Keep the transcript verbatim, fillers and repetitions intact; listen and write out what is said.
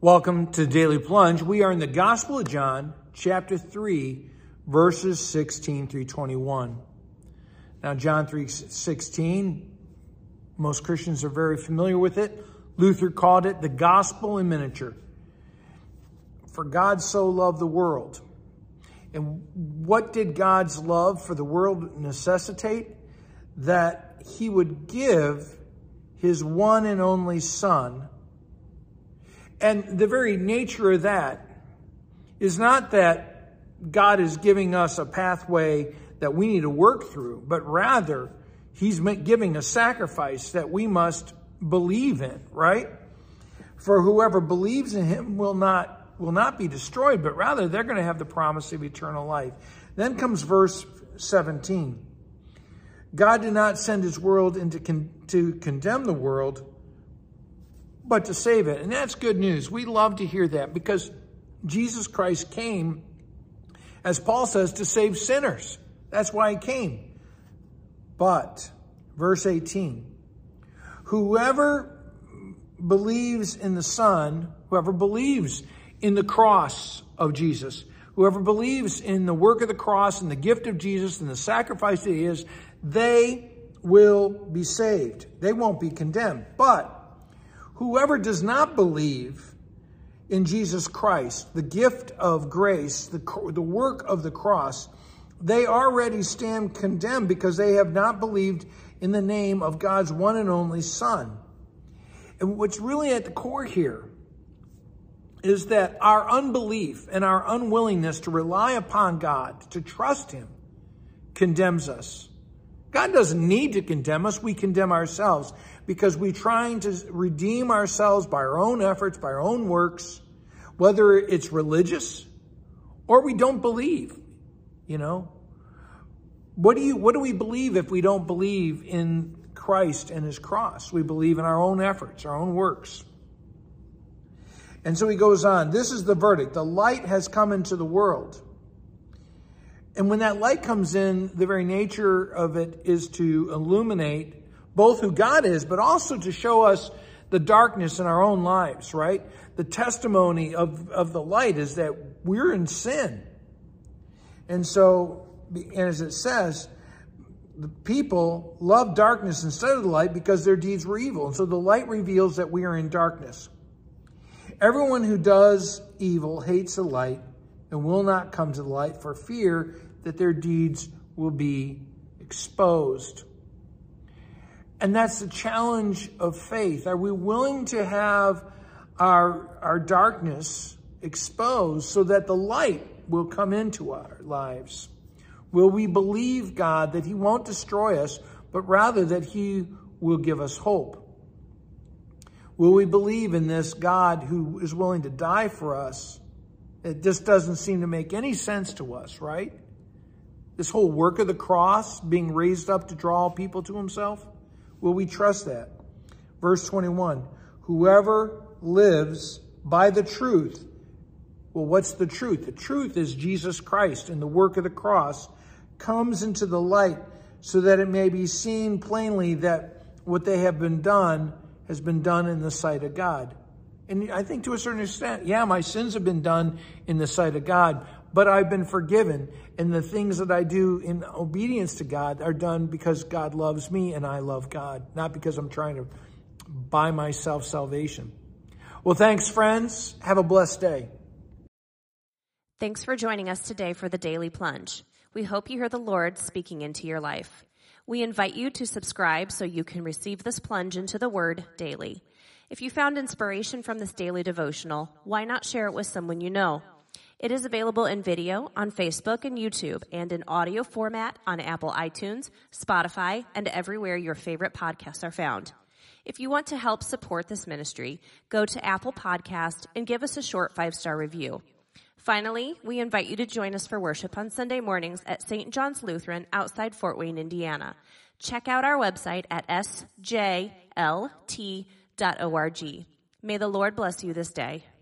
Welcome to Daily Plunge. We are in the Gospel of John, chapter three, verses sixteen through twenty-one. Now, John three sixteen, most Christians are very familiar with it. Luther called it the gospel in miniature. For God so loved the world. And what did God's love for the world necessitate? That he would give his one and only Son. And the very nature of that is not that God is giving us a pathway that we need to work through, but rather he's giving a sacrifice that we must believe in, right? For whoever believes in him will not, will not be destroyed, but rather they're going to have the promise of eternal life. Then comes verse seventeen. God did not send his world into con to condemn the world, but to save it. And that's good news. We love to hear that because Jesus Christ came, as Paul says, to save sinners. That's why he came. But, verse eighteen, whoever believes in the Son, whoever believes in the cross of Jesus, whoever believes in the work of the cross and the gift of Jesus and the sacrifice that he is, they will be saved. They won't be condemned. But whoever does not believe in Jesus Christ, the gift of grace, the, the work of the cross, they already stand condemned because they have not believed in the name of God's one and only Son. And what's really at the core here is that our unbelief and our unwillingness to rely upon God, to trust him, condemns us. God doesn't need to condemn us. We condemn ourselves because we're trying to redeem ourselves by our own efforts, by our own works, whether it's religious or we don't believe, you know. What do you, what do we believe if we don't believe in Christ and his cross? We believe in our own efforts, our own works. And so he goes on, this is the verdict. The light has come into the world. And when that light comes in, the very nature of it is to illuminate both who God is, but also to show us the darkness in our own lives, right? The testimony of, of the light is that we're in sin. And so, and as it says, the people love darkness instead of the light because their deeds were evil. And so the light reveals that we are in darkness. Everyone who does evil hates the light and will not come to the light for fear that their deeds will be exposed. And that's the challenge of faith. Are we willing to have our, our darkness exposed so that the light will come into our lives? Will we believe God that he won't destroy us, but rather that he will give us hope? Will we believe in this God who is willing to die for us? It just doesn't seem to make any sense to us, right? This whole work of the cross, being raised up to draw people to himself. Will we trust that? Verse twenty-one, whoever lives by the truth. Well, what's the truth? The truth is Jesus Christ, and the work of the cross comes into the light so that it may be seen plainly that what they have been done has been done in the sight of God. And I think to a certain extent, yeah, my sins have been done in the sight of God, but I've been forgiven. And the things that I do in obedience to God are done because God loves me and I love God, not because I'm trying to buy myself salvation. Well, thanks, friends. Have a blessed day. Thanks for joining us today for the Daily Plunge. We hope you hear the Lord speaking into your life. We invite you to subscribe so you can receive this plunge into the Word daily. If you found inspiration from this daily devotional, why not share it with someone you know? It is available in video on Facebook and YouTube and in audio format on Apple iTunes, Spotify, and everywhere your favorite podcasts are found. If you want to help support this ministry, go to Apple Podcast and give us a short five-star review. Finally, we invite you to join us for worship on Sunday mornings at Saint John's Lutheran outside Fort Wayne, Indiana. Check out our website at s j l t dot org. May the Lord bless you this day.